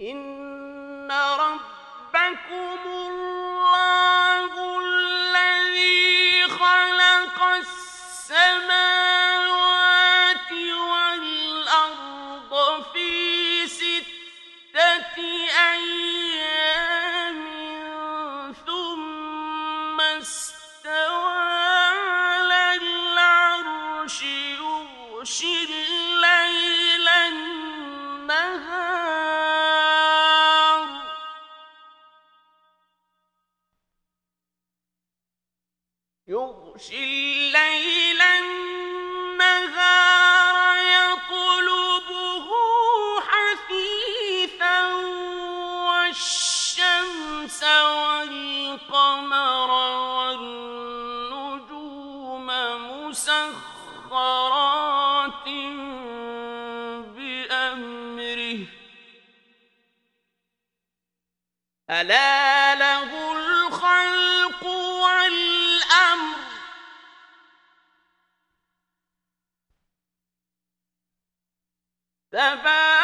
إن ربكم الله الذي خلق السماوات والأرض في 6 أيام ثم استوى على العرش يغشي الليل النهار يطلبه حثيثا والشمس والقمر والنجوم مسخرات بأمره ألا له الخلق والأمر تبارك